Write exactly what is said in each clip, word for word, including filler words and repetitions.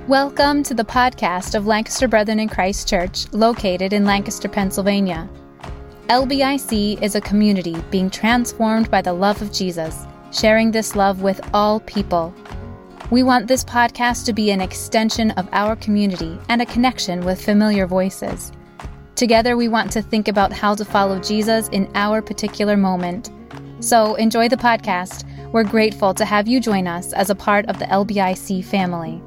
Welcome to the podcast of Lancaster Brethren in Christ Church, located in Lancaster, Pennsylvania. L B I C is a community being transformed by the love of Jesus, sharing this love with all people. We want this podcast to be an extension of our community and a connection with familiar voices. Together, we want to think about how to follow Jesus in our particular moment. So enjoy the podcast. We're grateful to have you join us as a part of the L B I C family.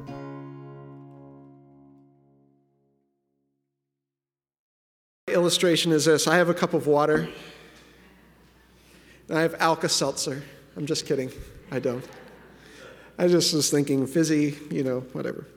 Illustration is this. I have a cup of water, and I have Alka-Seltzer. I'm just kidding. I don't. I just was thinking fizzy, you know, whatever.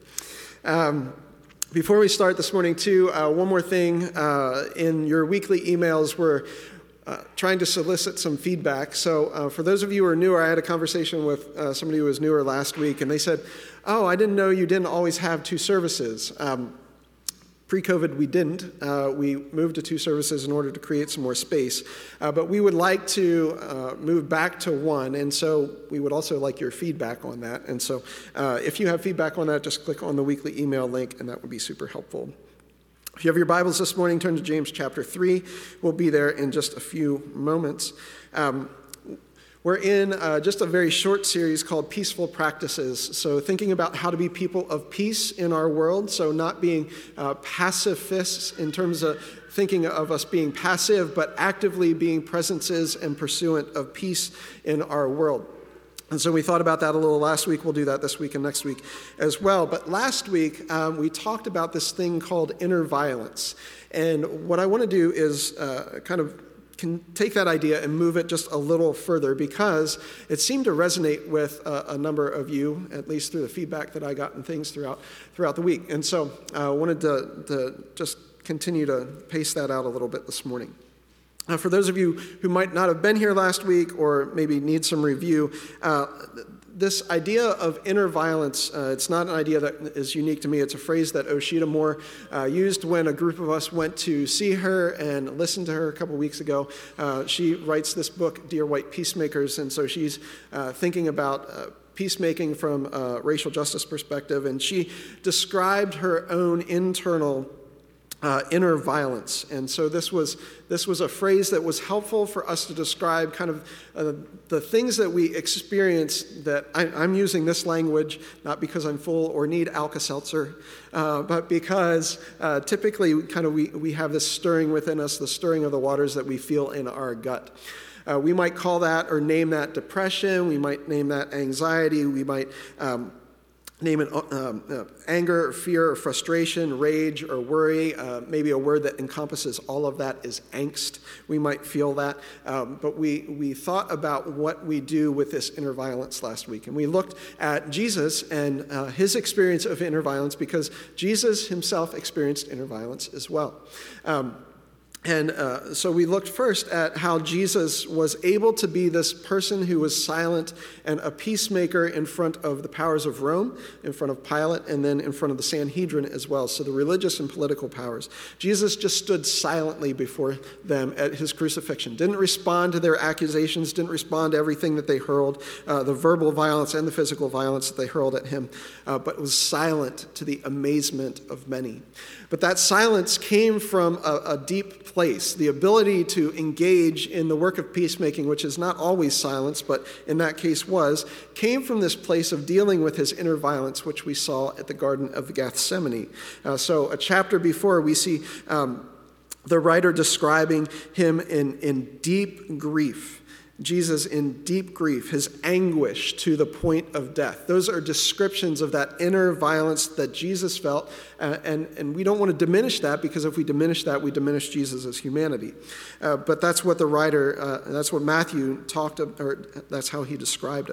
Um, before we start this morning, too, uh, one more thing. Uh, in your weekly emails, we're uh, trying to solicit some feedback. So uh, for those of you who are newer, I had a conversation with uh, somebody who was newer last week, and they said, oh, I didn't know you didn't always have two services. Um, Pre-COVID, we didn't. Uh, we moved to two services in order to create some more space. Uh, but we would like to uh, move back to one, and so we would also like your feedback on that. And so uh, if you have feedback on that, just click on the weekly email link, and that would be super helpful. If you have your Bibles this morning, turn to James chapter three. We'll be there in just a few moments. Um, We're in uh, just a very short series called Peaceful Practices. So thinking about how to be people of peace in our world. So not being uh, pacifists in terms of thinking of us being passive, but actively being presences and pursuant of peace in our world. And so we thought about that a little last week. We'll do that this week and next week as well. But last week, um, we talked about this thing called inner violence. And what I want to do is uh, kind of can take that idea and move it just a little further, because it seemed to resonate with a, a number of you, at least through the feedback that I got and things throughout throughout the week. And so I uh, wanted to, to just continue to pace that out a little bit this morning. Now, for those of you who might not have been here last week or maybe need some review, uh, this idea of inner violence, uh, it's not an idea that is unique to me. It's a phrase that Oshita Moore uh, used when a group of us went to see her and listen to her a couple weeks ago. Uh, she writes this book, Dear White Peacemakers, and so she's uh, thinking about uh, peacemaking from a racial justice perspective, and she described her own internal Uh, inner violence. And so this was this was a phrase that was helpful for us to describe kind of uh, the things that we experience that I, I'm using this language not because I'm full or need Alka-Seltzer, uh, but because uh, typically kind of we, we have this stirring within us, the stirring of the waters that we feel in our gut. Uh, we might call that or name that depression. We might name that anxiety. We might um, Name it um, uh, anger, fear, or frustration, rage, or worry. Uh, maybe a word that encompasses all of that is angst. We might feel that. Um, but we, we thought about what we do with this inner violence last week. And we looked at Jesus and uh, his experience of inner violence, because Jesus himself experienced inner violence as well. Um, And uh, so we looked first at how Jesus was able to be this person who was silent and a peacemaker in front of the powers of Rome, in front of Pilate, and then in front of the Sanhedrin as well, so the religious and political powers. Jesus just stood silently before them at his crucifixion, didn't respond to their accusations, didn't respond to everything that they hurled, uh, the verbal violence and the physical violence that they hurled at him, uh, but was silent to the amazement of many. But that silence came from a, a deep place, the ability to engage in the work of peacemaking, which is not always silence, but in that case was, came from this place of dealing with his inner violence, which we saw at the Garden of Gethsemane. Uh, so a chapter before, we see um, the writer describing him in, in deep grief. Jesus in deep grief, his anguish to the point of death. Those are descriptions of that inner violence that Jesus felt, uh, and, and we don't want to diminish that, because if we diminish that, we diminish Jesus' humanity. Uh, but that's what the writer, uh, that's what Matthew talked about, or that's how he described it.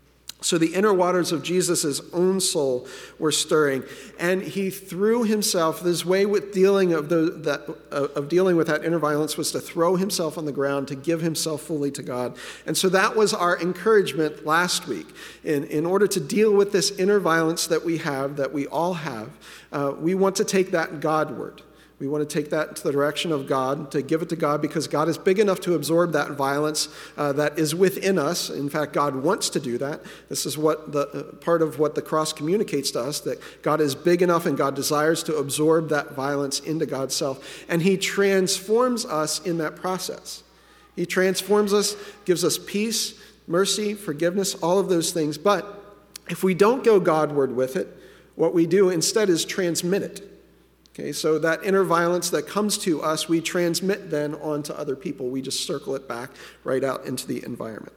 So the inner waters of Jesus' own soul were stirring, and he threw himself. This way with dealing of the that uh, of dealing with that inner violence was to throw himself on the ground, to give himself fully to God. And so that was our encouragement last week. In in order to deal with this inner violence that we have, that we all have, uh, we want to take that Godward. We want to take that to the direction of God, to give it to God, because God is big enough to absorb that violence uh, that is within us. In fact, God wants to do that. This is what the uh, part of what the cross communicates to us, that God is big enough and God desires to absorb that violence into God's self. And he transforms us in that process. He transforms us, gives us peace, mercy, forgiveness, all of those things. But if we don't go Godward with it, what we do instead is transmit it. Okay, so that inner violence that comes to us, we transmit then onto other people. We just circle it back right out into the environment.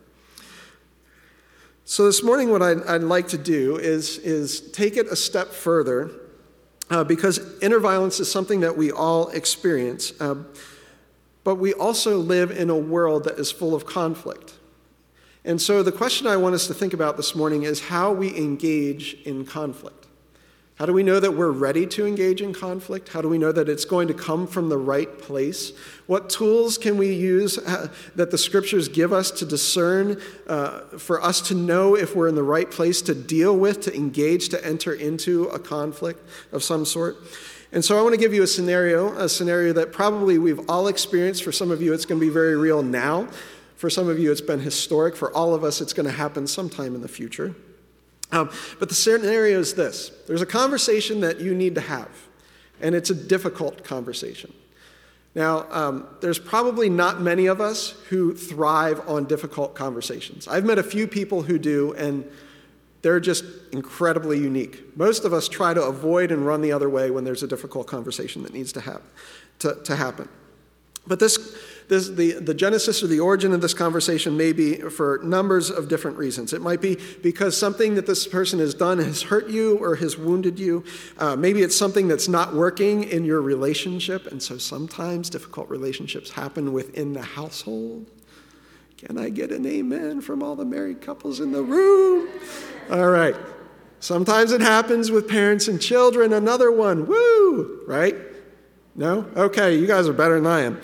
So this morning what I'd, I'd like to do is, is take it a step further, uh, because inner violence is something that we all experience, uh, but we also live in a world that is full of conflict. And so the question I want us to think about this morning is how we engage in conflict. How do we know that we're ready to engage in conflict? How do we know that it's going to come from the right place? What tools can we use uh, that the scriptures give us to discern, uh, for us to know if we're in the right place to deal with, to engage, to enter into a conflict of some sort? And so I want to give you a scenario, a scenario that probably we've all experienced. For some of you, it's going to be very real now. For some of you, it's been historic. For all of us, it's going to happen sometime in the future. Um, but the scenario is this. There's a conversation that you need to have, and it's a difficult conversation. Now, um, there's probably not many of us who thrive on difficult conversations. I've met a few people who do, and they're just incredibly unique. Most of us try to avoid and run the other way when there's a difficult conversation that needs to, have, to, to happen. But this... This, the, the genesis or the origin of this conversation may be for numbers of different reasons. It might be because something that this person has done has hurt you or has wounded you. Uh, maybe it's something that's not working in your relationship, and so sometimes difficult relationships happen within the household. Can I get an amen from all the married couples in the room? All right. Sometimes it happens with parents and children. Another one, woo, right? No? Okay, you guys are better than I am.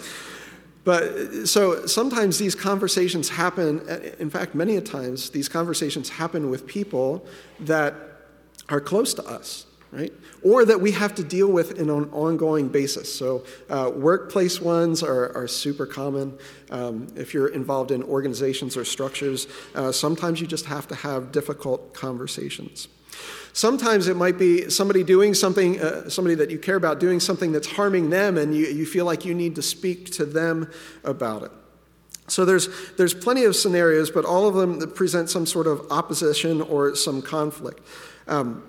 But so sometimes these conversations happen, in fact, many a times, these conversations happen with people that are close to us, right? Or that we have to deal with in an ongoing basis. So uh, workplace ones are, are super common. Um, if you're involved in organizations or structures, uh, sometimes you just have to have difficult conversations. Sometimes it might be somebody doing something, uh, somebody that you care about doing something that's harming them, and you, you feel like you need to speak to them about it. So there's there's plenty of scenarios, but all of them that present some sort of opposition or some conflict. Um,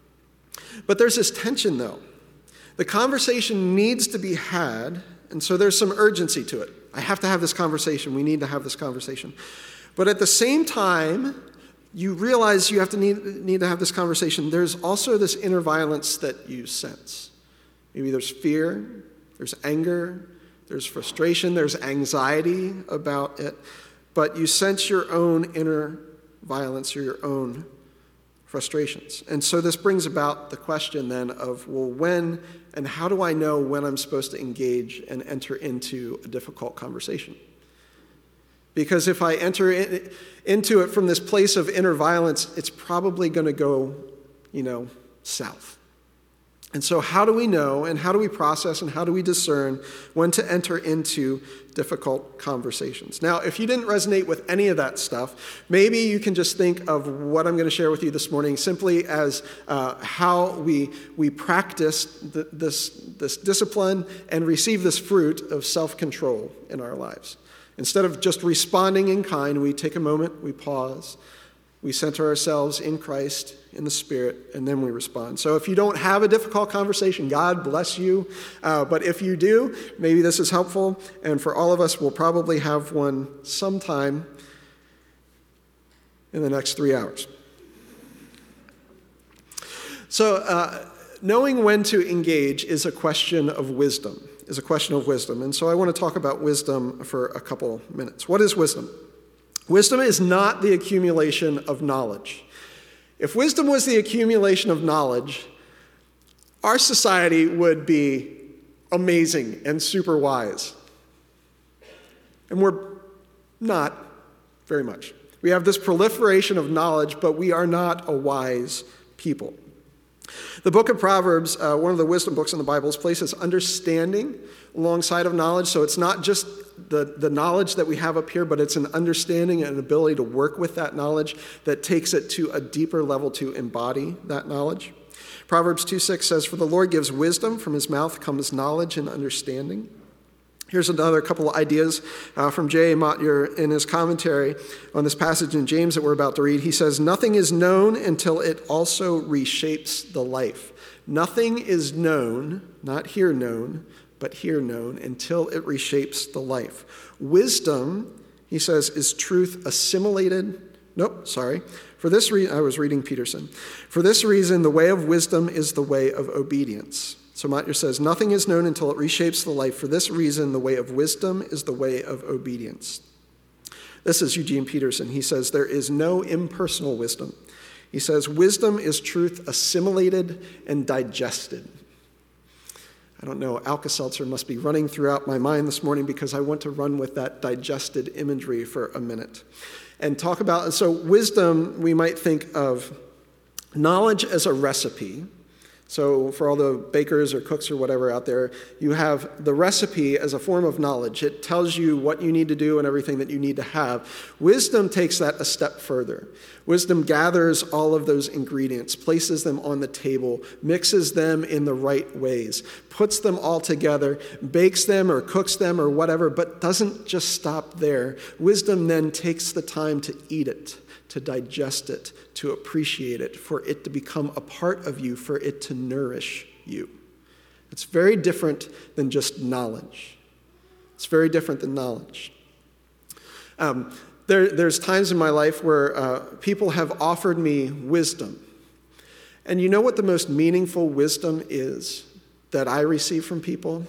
but there's this tension, though. The conversation needs to be had, and so there's some urgency to it. I have to have this conversation. We need to have this conversation. But at the same time, you realize you have to need, need to have this conversation. There's also this inner violence that you sense. Maybe there's fear, there's anger, there's frustration, there's anxiety about it, but you sense your own inner violence or your own frustrations. And so this brings about the question then of, well, when and how do I know when I'm supposed to engage and enter into a difficult conversation? Because if I enter in, into it from this place of inner violence, it's probably going to go, you know, south. And so how do we know, and how do we process, and how do we discern when to enter into difficult conversations? Now, if you didn't resonate with any of that stuff, maybe you can just think of what I'm going to share with you this morning simply as uh, how we we practice the, this, this discipline and receive this fruit of self-control in our lives. Instead of just responding in kind, we take a moment, we pause, we center ourselves in Christ, in the Spirit, and then we respond. So if you don't have a difficult conversation, God bless you. Uh, but if you do, maybe this is helpful. And for all of us, we'll probably have one sometime in the next three hours. So uh, knowing when to engage is a question of wisdom. is a question of wisdom. And so I want to talk about wisdom for a couple minutes. What is wisdom? Wisdom is not the accumulation of knowledge. If wisdom was the accumulation of knowledge, our society would be amazing and super wise. And we're not very much. We have this proliferation of knowledge, but we are not a wise people. The book of Proverbs, uh, one of the wisdom books in the Bible, places understanding alongside of knowledge. So it's not just the, the knowledge that we have up here, but it's an understanding and an ability to work with that knowledge that takes it to a deeper level to embody that knowledge. Proverbs two six says, "For the Lord gives wisdom, from his mouth comes knowledge and understanding." Here's another couple of ideas uh, from J A. Motyer in his commentary on this passage in James that we're about to read. He says, "Nothing is known until it also reshapes the life." Nothing is known, not here known, but here known, until it reshapes the life. Wisdom, he says, is truth assimilated. Nope, sorry. For this reason, I was reading Peterson. "For this reason, the way of wisdom is the way of obedience." So Motyer says, "Nothing is known until it reshapes the life. For this reason, the way of wisdom is the way of obedience." This is Eugene Peterson. He says, "There is no impersonal wisdom." He says, "Wisdom is truth assimilated and digested." I don't know, Alka-Seltzer must be running throughout my mind this morning because I want to run with that digested imagery for a minute. And talk about, so wisdom, we might think of knowledge as a recipe. So for all the bakers or cooks or whatever out there, you have the recipe as a form of knowledge. It tells you what you need to do and everything that you need to have. Wisdom takes that a step further. Wisdom gathers all of those ingredients, places them on the table, mixes them in the right ways, puts them all together, bakes them or cooks them or whatever, but doesn't just stop there. Wisdom then takes the time to eat it, to digest it, to appreciate it, for it to become a part of you, for it to nourish you. It's very different than just knowledge. It's very different than knowledge. Um, there, there's times in my life where uh, people have offered me wisdom. And you know what the most meaningful wisdom is that I receive from people?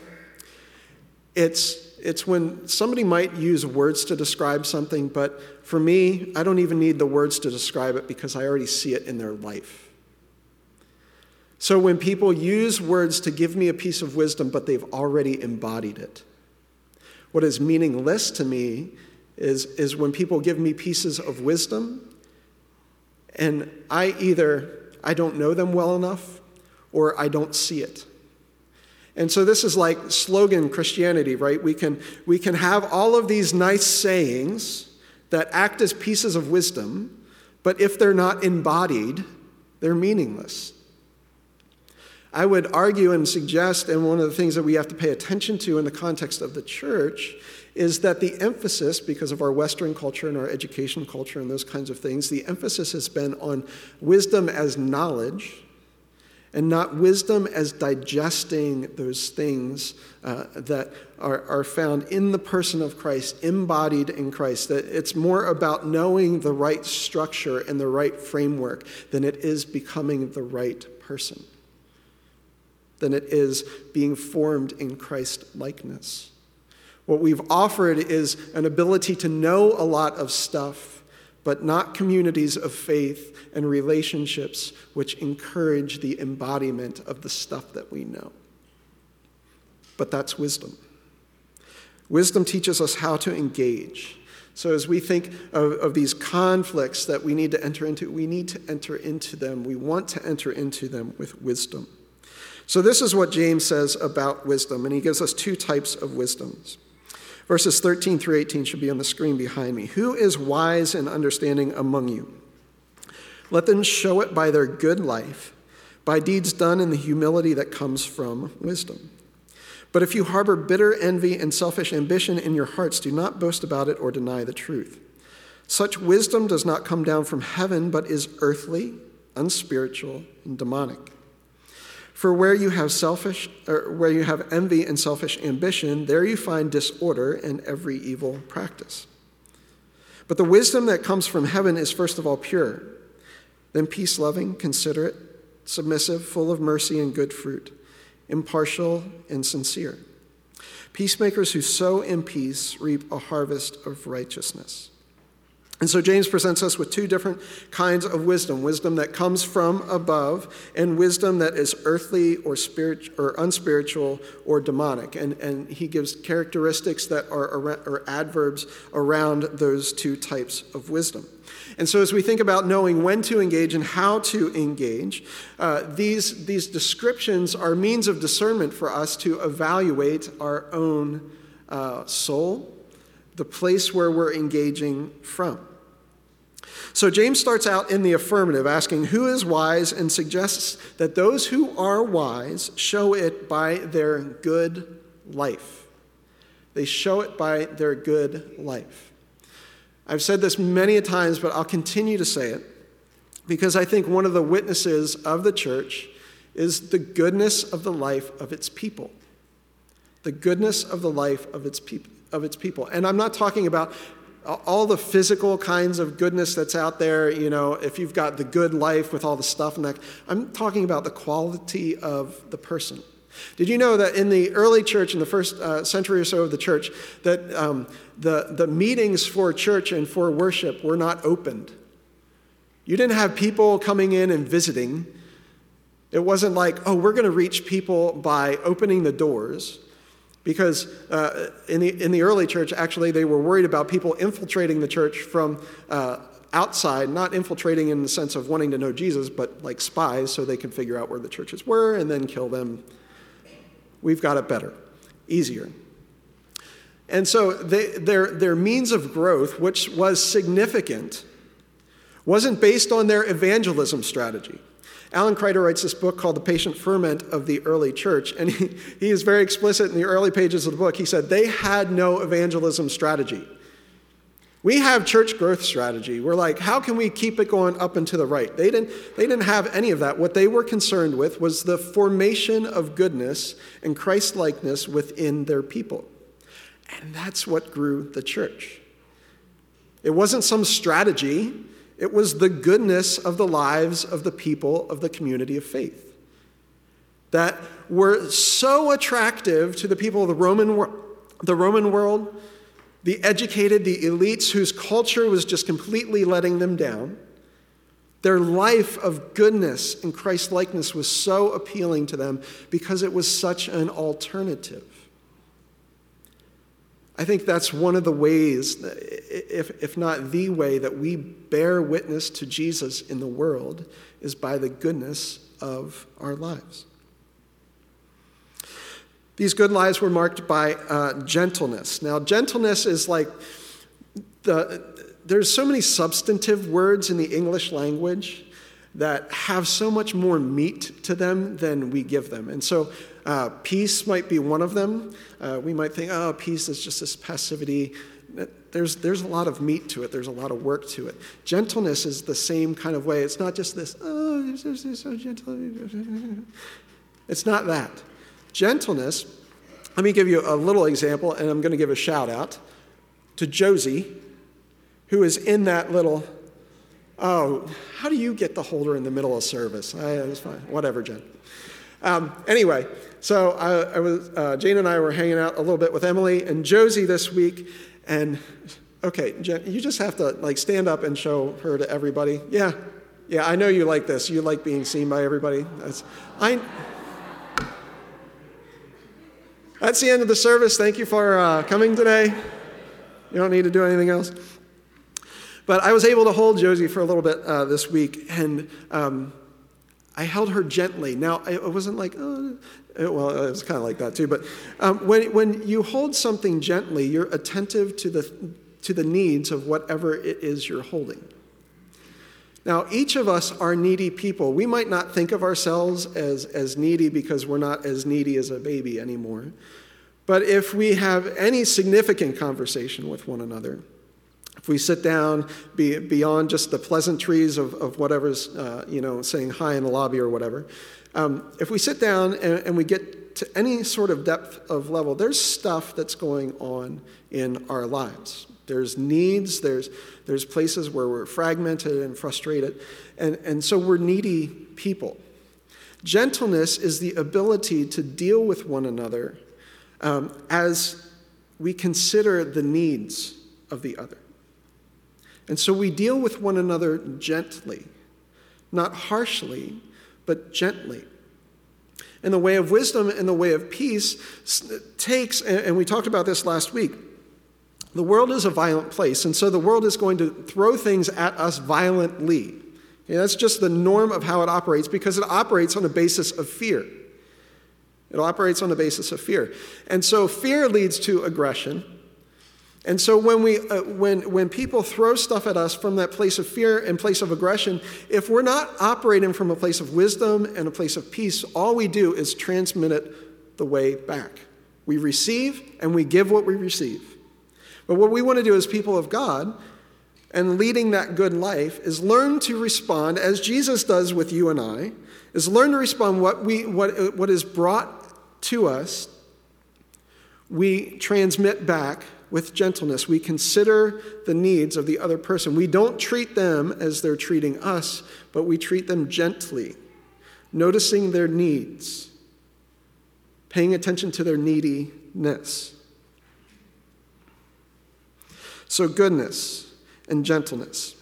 It's It's when somebody might use words to describe something, but for me, I don't even need the words to describe it because I already see it in their life. So when people use words to give me a piece of wisdom, but they've already embodied it, what is meaningless to me is, is when people give me pieces of wisdom, and I either, I don't know them well enough, or I don't see it. And so this is like slogan Christianity, right? We can, we can have all of these nice sayings that act as pieces of wisdom, but if they're not embodied, they're meaningless. I would argue and suggest, and one of the things that we have to pay attention to in the context of the church, is that the emphasis, because of our Western culture and our education culture and those kinds of things, the emphasis has been on wisdom as knowledge, and not wisdom as digesting those things uh, that are, are found in the person of Christ, embodied in Christ. That it's more about knowing the right structure and the right framework than it is becoming the right person, than it is being formed in Christ-likeness. What we've offered is an ability to know a lot of stuff, but not communities of faith and relationships which encourage the embodiment of the stuff that we know. But that's wisdom. Wisdom teaches us how to engage. So as we think of, of these conflicts that we need to enter into, we need to enter into them. We want to enter into them with wisdom. So this is what James says about wisdom, and he gives us two types of wisdoms. Verses thirteen through eighteen should be on the screen behind me. "Who is wise and understanding among you? Let them show it by their good life, by deeds done in the humility that comes from wisdom. But if you harbor bitter envy and selfish ambition in your hearts, do not boast about it or deny the truth. Such wisdom does not come down from heaven, but is earthly, unspiritual, and demonic. For where you have selfish, or where you have envy and selfish ambition, there you find disorder and every evil practice. But the wisdom that comes from heaven is first of all pure, then peace-loving, considerate, submissive, full of mercy and good fruit, impartial and sincere. Peacemakers who sow in peace reap a harvest of righteousness. And so James presents us with two different kinds of wisdom, wisdom that comes from above and wisdom that is earthly or spirit or unspiritual or demonic. And, and he gives characteristics that are, are adverbs around those two types of wisdom. And so as we think about knowing when to engage and how to engage, uh, these, these descriptions are means of discernment for us to evaluate our own uh, soul, the place where we're engaging from. So James starts out in the affirmative, asking who is wise, and suggests that those who are wise show it by their good life. They show it by their good life. I've said this many a times, but I'll continue to say it, because I think one of the witnesses of the church is the goodness of the life of its people. The goodness of the life of its people. Of its people. And I'm not talking about all the physical kinds of goodness that's out there, you know, if you've got the good life with all the stuff and that. I'm talking about the quality of the person. Did you know that in the early church, in the first uh, century or so of the church, that um, the, the meetings for church and for worship were not opened? You didn't have people coming in and visiting. It wasn't like, oh, we're going to reach people by opening the doors. Because uh, in the in the early church, actually, they were worried about people infiltrating the church from uh, outside, not infiltrating in the sense of wanting to know Jesus, but like spies, so they could figure out where the churches were and then kill them. We've got it better, easier. And so they, their their means of growth, which was significant, wasn't based on their evangelism strategy. Alan Kreider writes this book called The Patient Ferment of the Early Church, and he, he is very explicit in the early pages of the book. He said, they had no evangelism strategy. We have church growth strategy. We're like, how can we keep it going up and to the right? They didn't, they didn't have any of that. What they were concerned with was the formation of goodness and Christ-likeness within their people. And that's what grew the church. It wasn't some strategy. It was the goodness of the lives of the people of the community of faith that were so attractive to the people of the Roman, wor- the Roman world, the educated, the elites whose culture was just completely letting them down. Their life of goodness and Christ-likeness was so appealing to them because it was such an alternative. I think that's one of the ways, if, if not the way, that we bear witness to Jesus in the world is by the goodness of our lives. These good lives were marked by uh, gentleness. Now, gentleness is like, the, there's so many substantive words in the English language that have so much more meat to them than we give them. And so uh, peace might be one of them. Uh, we might think, oh, peace is just this passivity. There's, there's a lot of meat to it. There's a lot of work to it. Gentleness is the same kind of way. It's not just this, oh, you're so, so gentle. It's not that. Gentleness, let me give you a little example, and I'm going to give a shout out to Josie, who is in that little, oh, how do you get to hold her in the middle of service? I, it was fine. Whatever, Jen. Um, anyway, so I, I was, uh, Jane and I were hanging out a little bit with Emily and Josie this week, and okay, Jen, you just have to like stand up and show her to everybody. Yeah, yeah, I know you like this. You like being seen by everybody. That's, I. That's the end of the service. Thank you for uh, coming today. You don't need to do anything else. But I was able to hold Josie for a little bit uh, this week, and um, I held her gently. Now, it wasn't like, oh, well, it was kind of like that too. But um, when when you hold something gently, you're attentive to the to the needs of whatever it is you're holding. Now, each of us are needy people. We might not think of ourselves as, as needy because we're not as needy as a baby anymore. But if we have any significant conversation with one another, if we sit down be, beyond just the pleasantries of, of whatever's, uh, you know, saying hi in the lobby or whatever, um, if we sit down and, and we get to any sort of depth of level, there's stuff that's going on in our lives. There's needs, there's there's places where we're fragmented and frustrated, and, and so we're needy people. Gentleness is the ability to deal with one another um, as we consider the needs of the other. And so we deal with one another gently, not harshly, but gently. And the way of wisdom and the way of peace takes, and we talked about this last week, the world is a violent place, and so the world is going to throw things at us violently. Okay, that's just the norm of how it operates, because it operates on a basis of fear. It operates on the basis of fear. And so fear leads to aggression. And so when we, uh, when, when people throw stuff at us from that place of fear and place of aggression, if we're not operating from a place of wisdom and a place of peace, all we do is transmit it the way back. We receive and we give what we receive. But what we want to do as people of God, and leading that good life, is learn to respond, as Jesus does with you and I, is learn to respond what we what what is brought to us, we transmit back with gentleness. We consider the needs of the other person. We don't treat them as they're treating us, but we treat them gently, noticing their needs, paying attention to their neediness. So goodness and gentleness.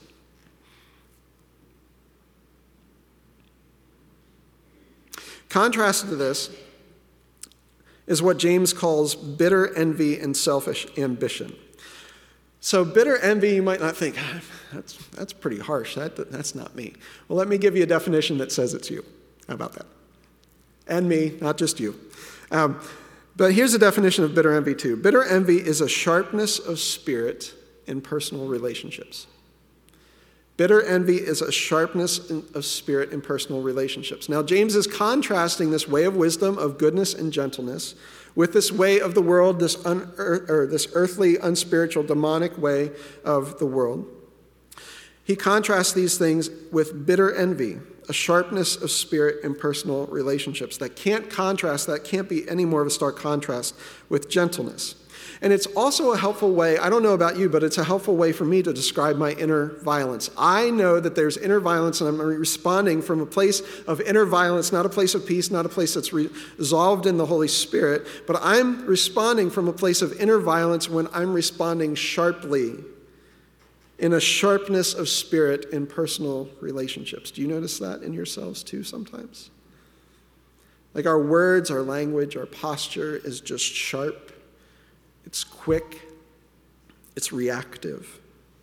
Contrasted to this is what James calls bitter envy and selfish ambition. So bitter envy, you might not think, ah, that's, that's pretty harsh. That, that's not me. Well, let me give you a definition that says it's you. How about that? And me, not just you. Um, but here's a definition of bitter envy too. Bitter envy is a sharpness of spirit in personal relationships. Bitter envy is a sharpness of spirit in personal relationships. Now, James is contrasting this way of wisdom, of goodness and gentleness, with this way of the world, this, un- or this earthly, unspiritual, demonic way of the world. He contrasts these things with bitter envy, a sharpness of spirit in personal relationships. That can't contrast, that can't be any more of a stark contrast with gentleness. And it's also a helpful way, I don't know about you, but it's a helpful way for me to describe my inner violence. I know that there's inner violence, and I'm responding from a place of inner violence, not a place of peace, not a place that's resolved in the Holy Spirit, but I'm responding from a place of inner violence when I'm responding sharply, in a sharpness of spirit in personal relationships. Do you notice that in yourselves too sometimes? Like our words, our language, our posture is just sharp. It's quick. It's reactive.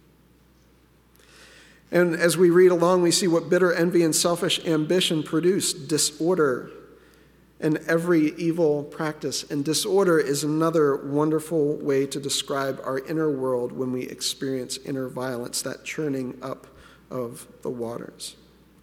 And as we read along, we see what bitter envy and selfish ambition produce: disorder and every evil practice. And disorder is another wonderful way to describe our inner world when we experience inner violence, that churning up of the waters.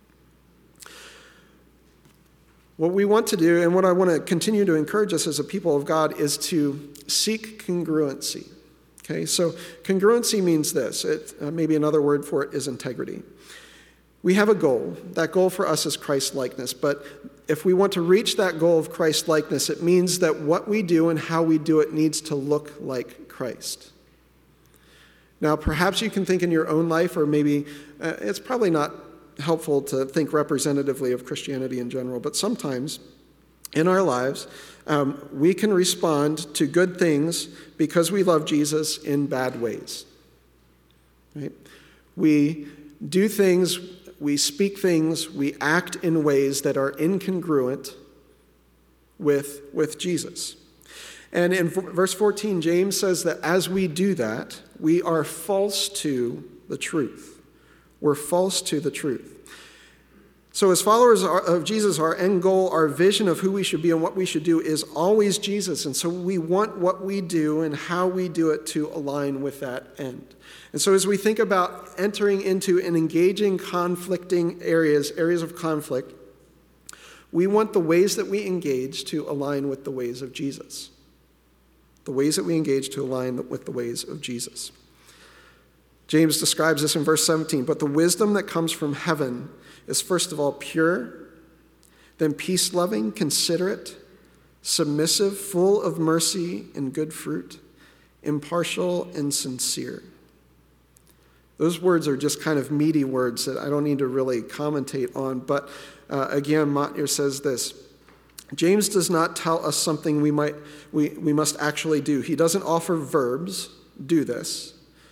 What we want to do, and what I want to continue to encourage us as a people of God, is to seek congruency. Okay, so congruency means this. It, uh, maybe another word for it is integrity. We have a goal. That goal for us is Christ-likeness. But if we want to reach that goal of Christ-likeness, it means that what we do and how we do it needs to look like Christ. Now, perhaps you can think in your own life, or maybe uh, it's probably not helpful to think representatively of Christianity in general, but sometimes in our lives, um, we can respond to good things because we love Jesus in bad ways. Right? We do things, we speak things, we act in ways that are incongruent with, with Jesus. And in verse fourteen, James says that as we do that, we are false to the truth. We're false to the truth. So as followers of Jesus, our end goal, our vision of who we should be and what we should do is always Jesus. And so we want what we do and how we do it to align with that end. And so as we think about entering into and engaging conflicting areas, areas of conflict, we want the ways that we engage to align with the ways of Jesus. The ways that we engage to align with the ways of Jesus. James describes this in verse seventeen. But the wisdom that comes from heaven is first of all pure, then peace-loving, considerate, submissive, full of mercy and good fruit, impartial and sincere. Those words are just kind of meaty words that I don't need to really commentate on. But uh, again, Motyer says this: James does not tell us something we might we, we must actually do. He doesn't offer verbs, do this,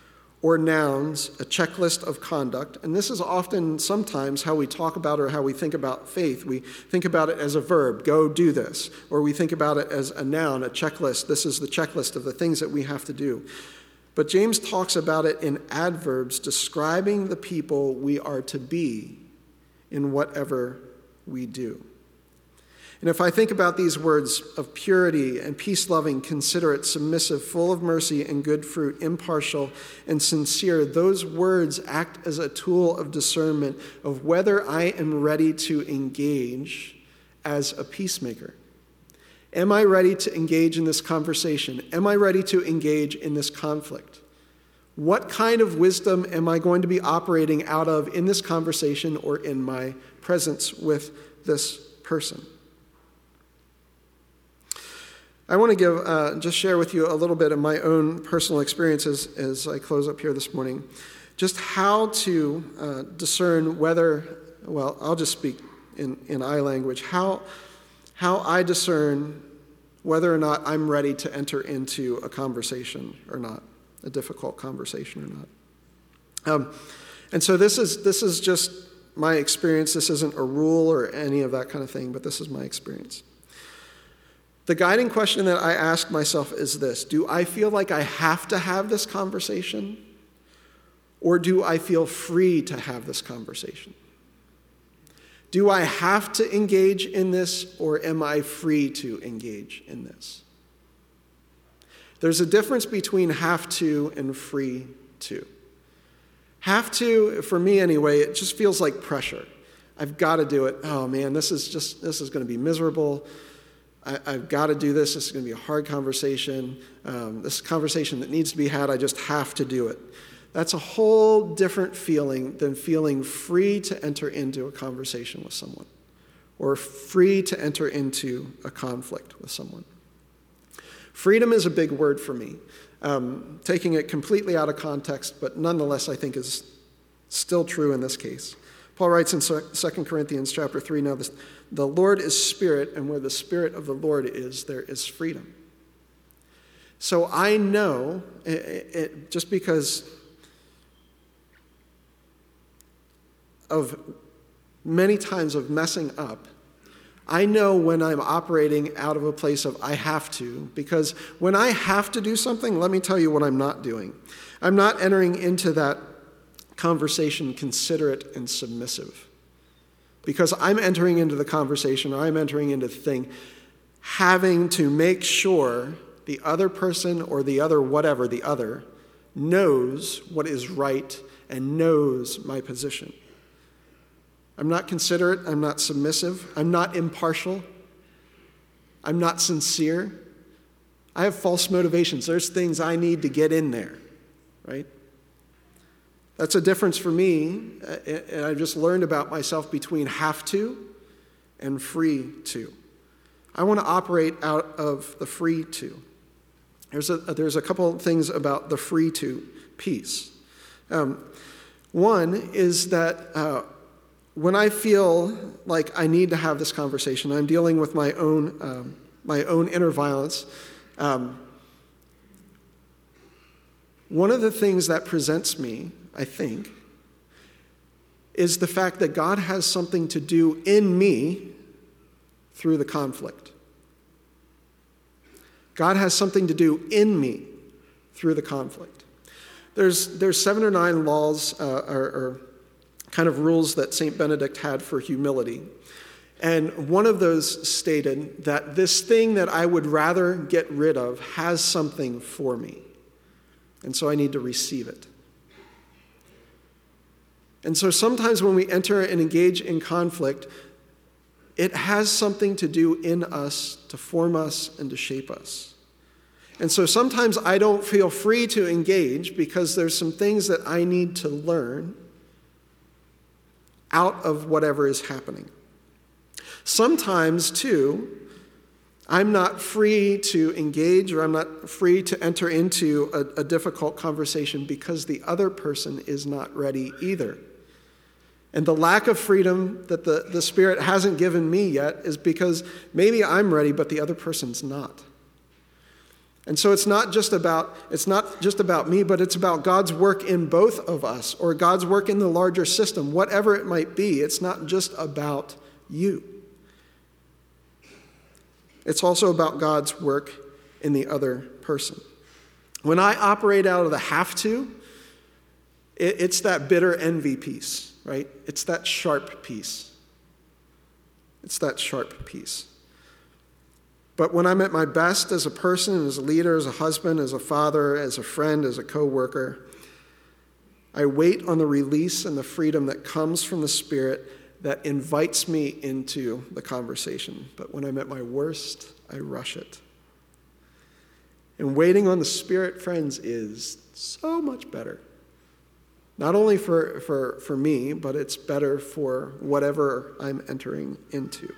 or nouns, a checklist of conduct. And this is often sometimes how we talk about or how we think about faith. We think about it as a verb, go do this. Or we think about it as a noun, a checklist. This is the checklist of the things that we have to do. But James talks about it in adverbs, describing the people we are to be in whatever we do. And if I think about these words of purity and peace-loving, considerate, submissive, full of mercy and good fruit, impartial and sincere, those words act as a tool of discernment of whether I am ready to engage as a peacemaker. Am I ready to engage in this conversation? Am I ready to engage in this conflict? What kind of wisdom am I going to be operating out of in this conversation or in my presence with this person? I want to give, uh, just share with you a little bit of my own personal experiences as I close up here this morning. Just how to uh, discern whether, well, I'll just speak in, in I language, how, how I discern whether or not I'm ready to enter into a conversation or not, a difficult conversation or not. Um, and so this is this is just my experience. This isn't a rule or any of that kind of thing, but this is my experience. The guiding question that I ask myself is this: do I feel like I have to have this conversation, or do I feel free to have this conversation? Do I have to engage in this, or am I free to engage in this? There's a difference between have to and free to. Have to, for me anyway, it just feels like pressure. I've got to do it. Oh man, this is just, this is going to be miserable. I, I've got to do this. This is going to be a hard conversation. Um, this conversation that needs to be had, I just have to do it. That's a whole different feeling than feeling free to enter into a conversation with someone or free to enter into a conflict with someone. Freedom is a big word for me, um, taking it completely out of context, but nonetheless I think is still true in this case. Paul writes in Second Corinthians chapter three, now this, the Lord is spirit, and where the spirit of the Lord is, there is freedom. So I know, it, it, just because of many times of messing up, I know when I'm operating out of a place of I have to, because when I have to do something, let me tell you what I'm not doing. I'm not entering into that conversation considerate and submissive, because I'm entering into the conversation, or I'm entering into the thing, having to make sure the other person or the other whatever, the other, knows what is right and knows my position. I'm not considerate, I'm not submissive, I'm not impartial, I'm not sincere. I have false motivations. There's things I need to get in there, right? That's a difference for me, and I've just learned about myself between have to and free to. I want to operate out of the free to. There's a, there's a couple of things about the free to piece. Um, one is that uh, when I feel like I need to have this conversation, I'm dealing with my own um, my own inner violence. Um, one of the things that presents me, I think, is the fact that God has something to do in me through the conflict. God has something to do in me through the conflict. There's there's seven or nine laws uh, or, or kind of rules that Saint Benedict had for humility. And one of those stated that this thing that I would rather get rid of has something for me. And so I need to receive it. And so sometimes when we enter and engage in conflict, it has something to do in us to form us and to shape us. And so sometimes I don't feel free to engage because there's some things that I need to learn out of whatever is happening. Sometimes, too, I'm not free to engage or I'm not free to enter into a, a difficult conversation because the other person is not ready either. And the lack of freedom that the, the Spirit hasn't given me yet is because maybe I'm ready, but the other person's not. And so it's not just about it's not just about me, but it's about God's work in both of us, or God's work in the larger system, whatever it might be. It's not just about you. It's also about God's work in the other person. When I operate out of the have to, it, it's that bitter envy piece, right? It's that sharp piece. It's that sharp piece. But when I'm at my best as a person, as a leader, as a husband, as a father, as a friend, as a co-worker, I wait on the release and the freedom that comes from the Spirit that invites me into the conversation. But when I'm at my worst, I rush it. And waiting on the Spirit, friends, is so much better. Not only for, for, for me, but it's better for whatever I'm entering into.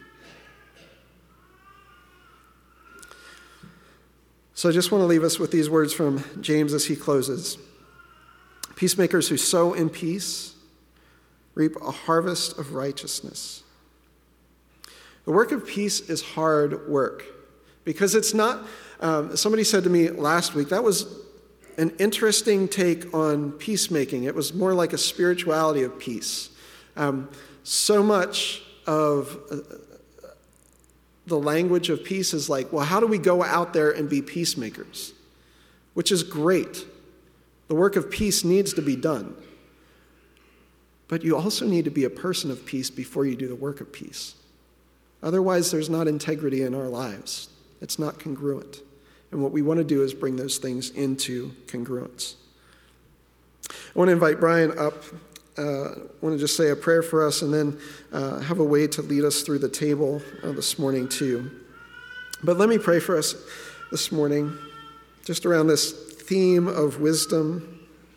So I just want to leave us with these words from James as he closes. Peacemakers who sow in peace reap a harvest of righteousness. The work of peace is hard work because it's not, um, somebody said to me last week, that was an interesting take on peacemaking. It was more like a spirituality of peace. Um, so much of uh, the language of peace is like, well, how do we go out there and be peacemakers? Which is great. The work of peace needs to be done. But you also need to be a person of peace before you do the work of peace. Otherwise, there's not integrity in our lives. It's not congruent. And what we want to do is bring those things into congruence. I want to invite Brian up. Uh, I want to just say a prayer for us and then uh, have a way to lead us through the table uh, this morning too. But let me pray for us this morning, just around this theme of wisdom.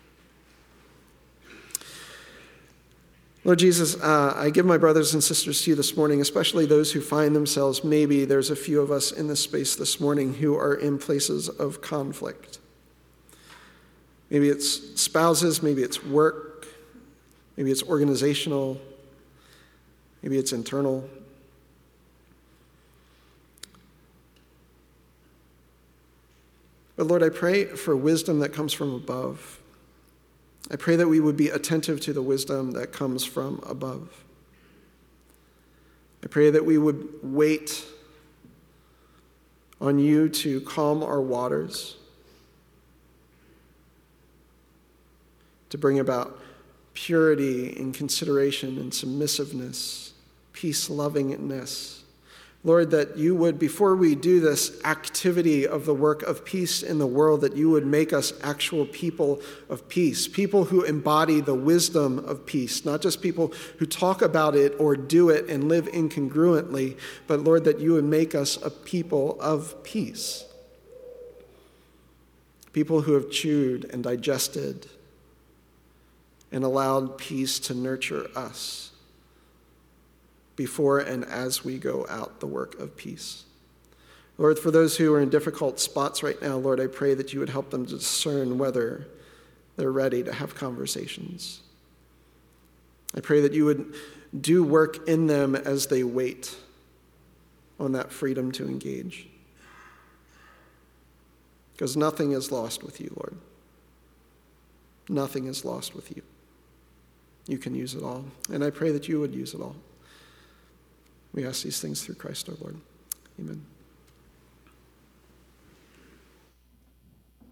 Lord Jesus, uh, I give my brothers and sisters to you this morning, especially those who find themselves, maybe there's a few of us in this space this morning who are in places of conflict. Maybe it's spouses, maybe it's work, maybe it's organizational, maybe it's internal. But Lord, I pray for wisdom that comes from above. I pray that we would be attentive to the wisdom that comes from above. I pray that we would wait on you to calm our waters, to bring about purity and consideration and submissiveness, peace-lovingness. Lord, that you would, before we do this activity of the work of peace in the world, that you would make us actual people of peace, people who embody the wisdom of peace, not just people who talk about it or do it and live incongruently, but Lord, that you would make us a people of peace, people who have chewed and digested and allowed peace to nurture us before and as we go out the work of peace. Lord, for those who are in difficult spots right now, Lord, I pray that you would help them to discern whether they're ready to have conversations. I pray that you would do work in them as they wait on that freedom to engage. Because nothing is lost with you, Lord. Nothing is lost with you. You can use it all. And I pray that you would use it all. We ask these things through Christ our Lord. Amen.